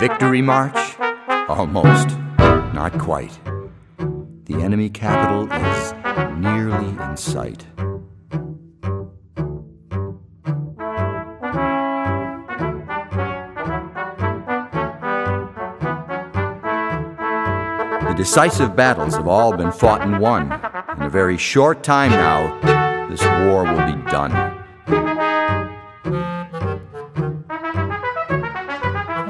victory march? Almost. Not quite. The enemy capital is nearly in sight. The decisive battles have all been fought and won. In a very short time now, this war will be done.